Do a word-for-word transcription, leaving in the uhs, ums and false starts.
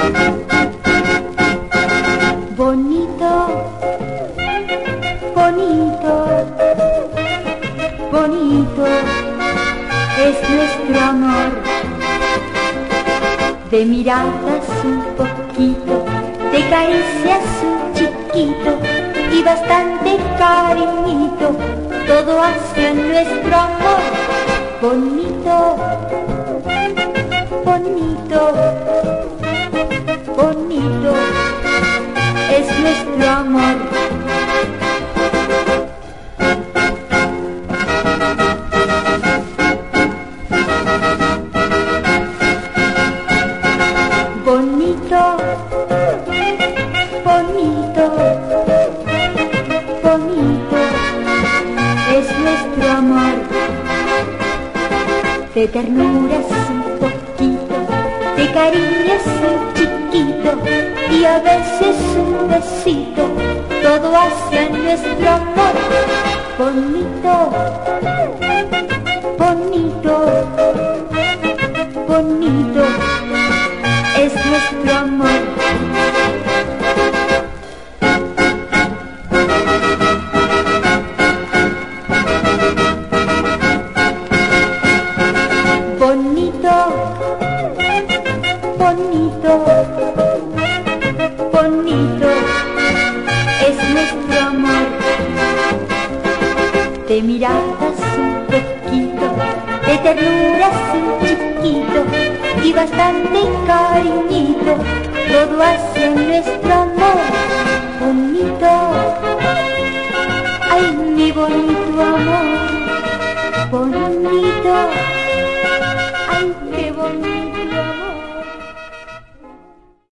Bonito, bonito, bonito es nuestro amor. De miradas un poquito, de caricias un chiquito y bastante cariñito, todo hacia nuestro amor. Bonito, bonito, bonito es nuestro amor. Bonito, bonito, bonito es nuestro amor. De ternuras un poquito, de cariños un chiquito y a veces un besito, todo hacia nuestro amor. Bonito, bonito, bonito es nuestro amor. Bonito, bonito, bonito es nuestro amor. De miradas un poquito, de ternuras un chiquito y bastante cariñito, todo hacia nuestro